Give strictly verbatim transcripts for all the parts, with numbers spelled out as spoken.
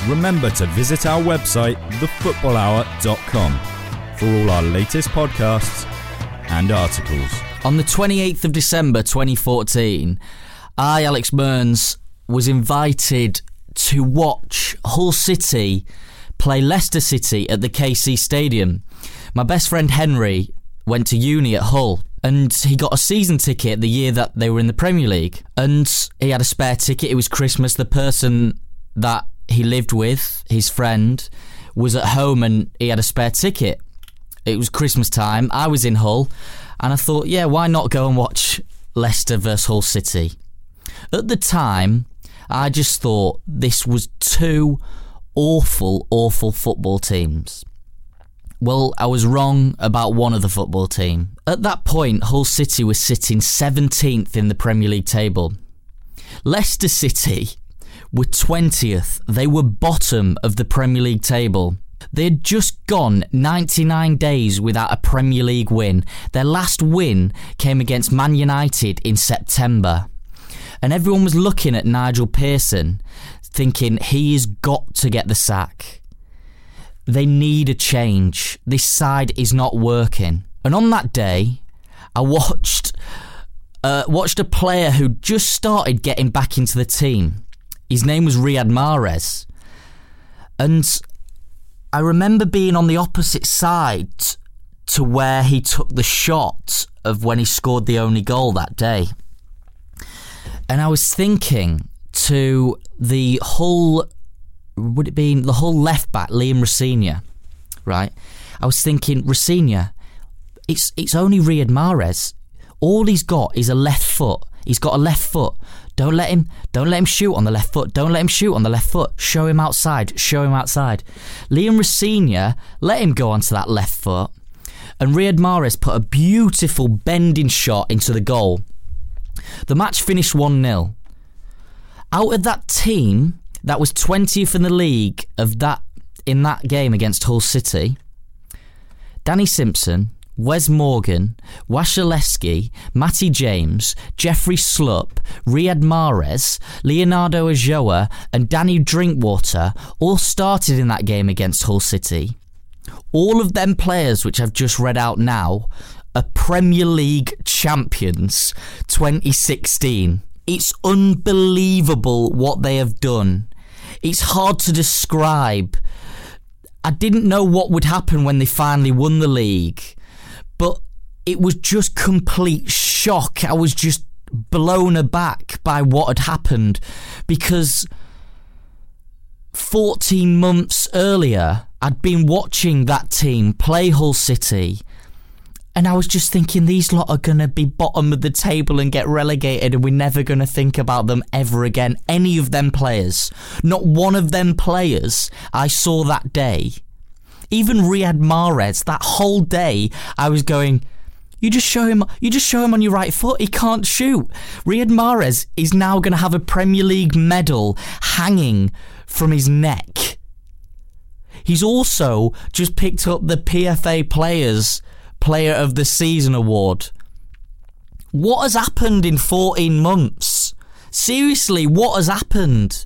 remember to visit our website, the football hour dot com, for all our latest podcasts and articles. On the twenty-eighth of December twenty fourteen, I, Alex Mearns, was invited to watch Hull City play Leicester City at the K C Stadium. My best friend Henry went to uni at Hull, and he got a season ticket the year that they were in the Premier League, and he had a spare ticket. It was Christmas. The person that he lived with, his friend, was at home and he had a spare ticket. It was Christmas time. I was in Hull, and I thought, yeah, why not go and watch Leicester versus Hull City? At the time, I just thought this was two awful, awful football teams. Well, I was wrong about one of the football team. At that point, Hull City was sitting seventeenth in the Premier League table. Leicester City were twentieth. They were bottom of the Premier League table. They had just gone ninety-nine days without a Premier League win. Their last win came against Man United in September. And everyone was looking at Nigel Pearson, thinking he has got to get the sack. They need a change. This side is not working. And on that day, I watched uh, watched a player who just started getting back into the team. His name was Riyad Mahrez. And I remember being on the opposite side to where he took the shot of when he scored the only goal that day. And I was thinking to the Hull, would it be the Hull left back, Liam Rosenior, right? I was thinking, Rosenior, it's it's only Riyad Mahrez. All he's got is a left foot. He's got a left foot. Don't let him don't let him shoot on the left foot. Don't let him shoot on the left foot. Show him outside. Show him outside. Liam Rosenior, let him go onto that left foot. And Riyad Mahrez put a beautiful bending shot into the goal. The match finished one nil. Out of that team that was twentieth in the league of that in that game against Hull City, Danny Simpson, Wes Morgan, Wasilewski, Matty James, Jeffrey Slupp, Riyad Mahrez, Leonardo Ajoa and Danny Drinkwater all started in that game against Hull City. All of them players which I've just read out now are Premier League champions twenty sixteen. It's unbelievable what they have done. It's hard to describe. I didn't know what would happen when they finally won the league, but it was just complete shock. I was just blown aback by what had happened, because fourteen months earlier, I'd been watching that team play Hull City, and I was just thinking, these lot are going to be bottom of the table and get relegated, and we're never going to think about them ever again. Any of them players. Not one of them players I saw that day. Even Riyad Mahrez, that whole day, I was going, you just show him you just show him on your right foot, he can't shoot. Riyad Mahrez is now going to have a Premier League medal hanging from his neck. He's also just picked up the P F A Players Player of the Season award. What has happened in fourteen months? Seriously, what has happened?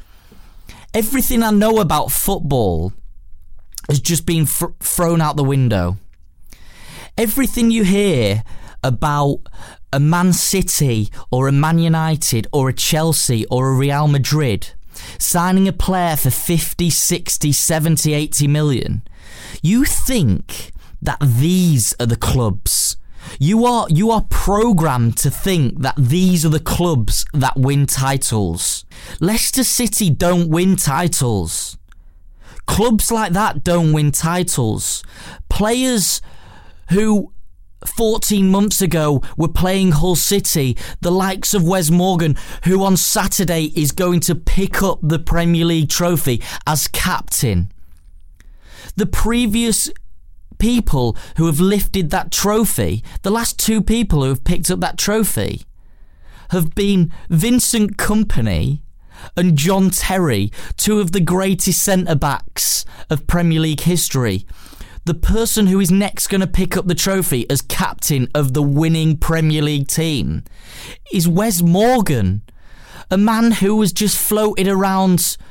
Everything I know about football has just been fr- thrown out the window. Everything you hear about a Man City or a Man United or a Chelsea or a Real Madrid signing a player for fifty, sixty, seventy, eighty million, you think that these are the clubs. You are you are programmed to think that these are the clubs that win titles. Leicester City don't win titles. Clubs like that don't win titles. Players who fourteen months ago were playing Hull City, the likes of Wes Morgan, who on Saturday is going to pick up the Premier League trophy as captain. The previous people who have lifted that trophy, the last two people who have picked up that trophy, have been Vincent Kompany and John Terry, two of the greatest centre-backs of Premier League history. The person who is next going to pick up the trophy as captain of the winning Premier League team is Wes Morgan, a man who was just floated around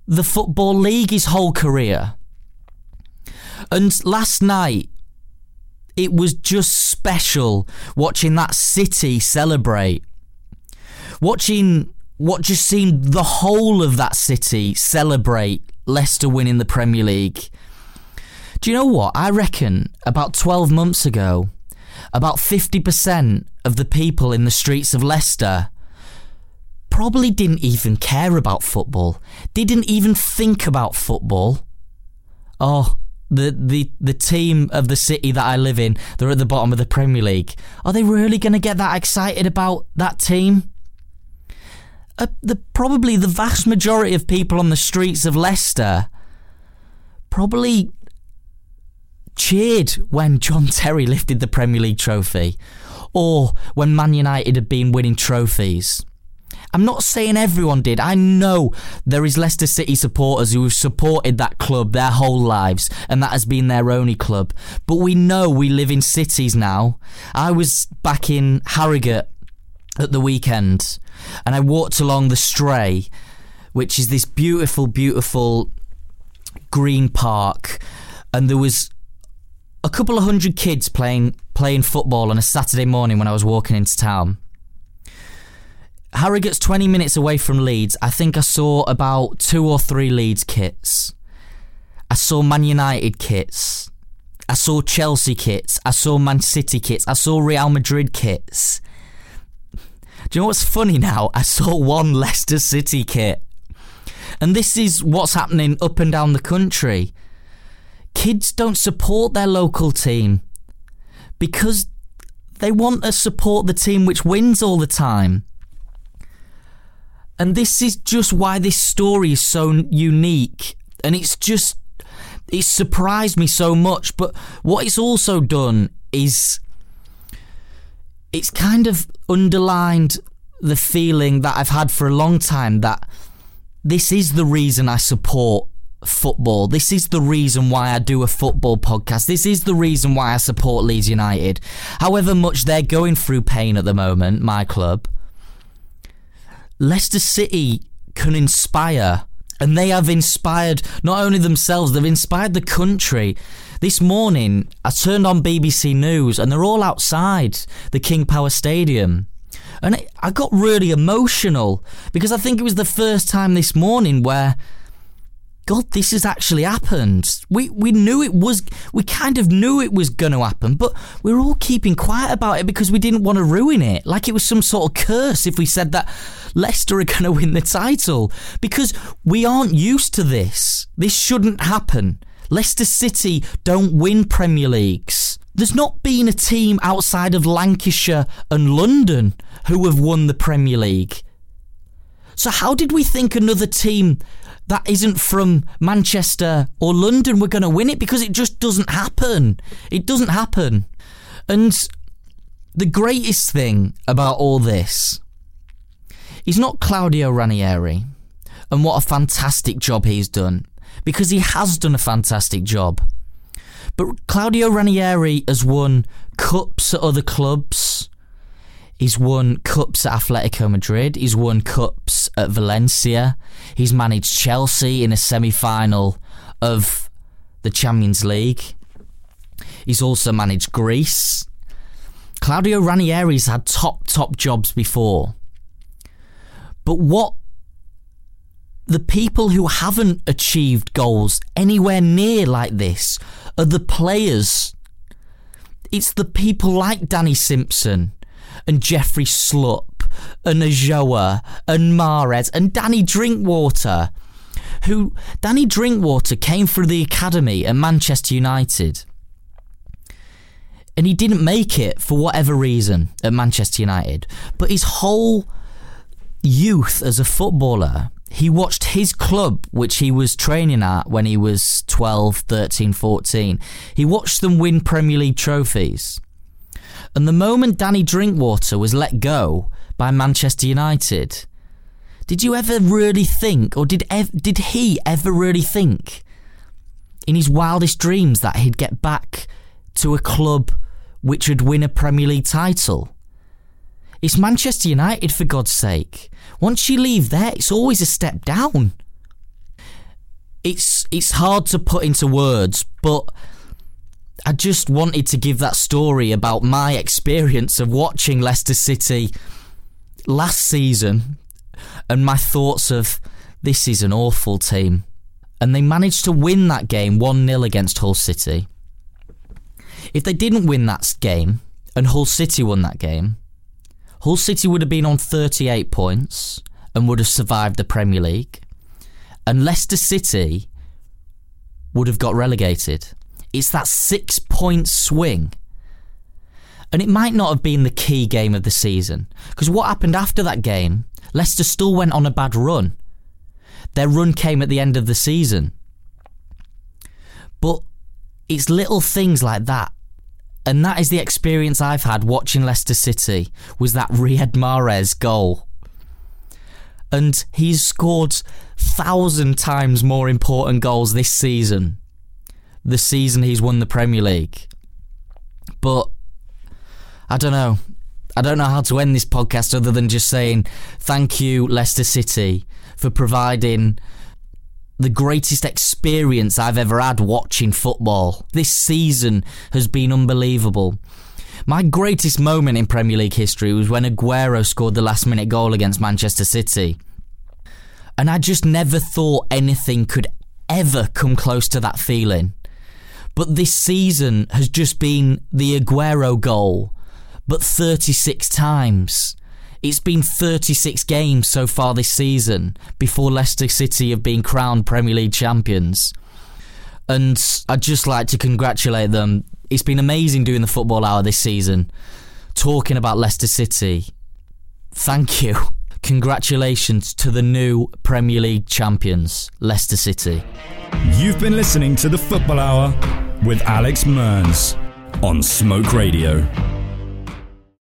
the Football League his whole career. And last night, it was just special watching that City celebrate. Watching what just seemed the whole of that city celebrate Leicester winning the Premier League. Do you know what? I reckon about twelve months ago, about fifty percent of the people in the streets of Leicester probably didn't even care about football. Didn't even think about football. Oh, the, the, the team of the city that I live in, they're at the bottom of the Premier League. Are they really going to get that excited about that team? Uh, the probably the vast majority of people on the streets of Leicester probably cheered when John Terry lifted the Premier League trophy, or when Man United had been winning trophies. I'm not saying everyone did. I know there is Leicester City supporters who have supported that club their whole lives, and that has been their only club. But we know we live in cities now. I was back in Harrogate at the weekend, and I walked along the Stray, which is this beautiful, beautiful green park, and there was a couple of hundred kids playing playing football on a Saturday morning when I was walking into town. Harrogate's twenty minutes away from Leeds. I think I saw about two or three Leeds kits. I saw Man United kits. I saw Chelsea kits. I saw Man City kits. I saw Real Madrid kits. Do you know what's funny now? I saw one Leicester City kit. And this is what's happening up and down the country. Kids don't support their local team because they want to support the team which wins all the time. And this is just why this story is so unique. And it's just, it's surprised me so much. But what it's also done is, it's kind of underlined the feeling that I've had for a long time that this is the reason I support football. This is the reason why I do a football podcast. This is the reason why I support Leeds United. However much they're going through pain at the moment, my club, Leicester City can inspire, and they have inspired not only themselves, they've inspired the country. This morning, I turned on B B C News, and they're all outside the King Power Stadium. And it, I got really emotional, because I think it was the first time this morning where, God, this has actually happened. We we knew it was, we kind of knew it was going to happen, but we were all keeping quiet about it because we didn't want to ruin it. Like it was some sort of curse if we said that Leicester are going to win the title. Because we aren't used to this. This shouldn't happen. Leicester City don't win Premier Leagues. There's not been a team outside of Lancashire and London who have won the Premier League. So how did we think another team that isn't from Manchester or London were going to win it? Because it just doesn't happen. It doesn't happen. And the greatest thing about all this is not Claudio Ranieri and what a fantastic job he's done, because he has done a fantastic job. But Claudio Ranieri has won cups at other clubs. He's won cups at Atletico Madrid. He's won cups at Valencia. He's managed Chelsea in a semi-final of the Champions League. He's also managed Greece. Claudio Ranieri's had top, top jobs before. But what the people who haven't achieved goals anywhere near like this are the players. It's the people like Danny Simpson and Jeffrey Slupp and Ajoa and Mahrez and Danny Drinkwater, who Danny Drinkwater came through the academy at Manchester United, and he didn't make it for whatever reason at Manchester United, but his whole youth as a footballer, he watched his club, which he was training at when he was twelve, thirteen, fourteen, he watched them win Premier League trophies. And the moment Danny Drinkwater was let go by Manchester United, did you ever really think, or did ev- did he ever really think in his wildest dreams that he'd get back to a club which would win a Premier League title? It's Manchester United, for God's sake. Once you leave there, it's always a step down. it's it's hard to put into words, but I just wanted to give that story about my experience of watching Leicester City last season and my thoughts of, this is an awful team. And they managed to win that game one nil against Hull City. If they didn't win that game and Hull City won that game, Hull City would have been on thirty-eight points and would have survived the Premier League. And Leicester City would have got relegated. It's that six-point swing. And it might not have been the key game of the season. Because what happened after that game, Leicester still went on a bad run. Their run came at the end of the season. But it's little things like that. And that is the experience I've had watching Leicester City, was that Riyad Mahrez goal. And he's scored thousand times more important goals this season. The season he's won the Premier League. But I don't know. I don't know how to end this podcast other than just saying thank you, Leicester City, for providing the greatest experience I've ever had watching football. This season has been unbelievable. My greatest moment in Premier League history was when Aguero scored the last minute goal against Manchester City. And I just never thought anything could ever come close to that feeling. But this season has just been the Aguero goal, but thirty-six times. It's been thirty-six games so far this season before Leicester City have been crowned Premier League champions. And I'd just like to congratulate them. It's been amazing doing the Football Hour this season, talking about Leicester City. Thank you. Congratulations to the new Premier League champions, Leicester City. You've been listening to the Football Hour with Alex Mearns on Smoke Radio.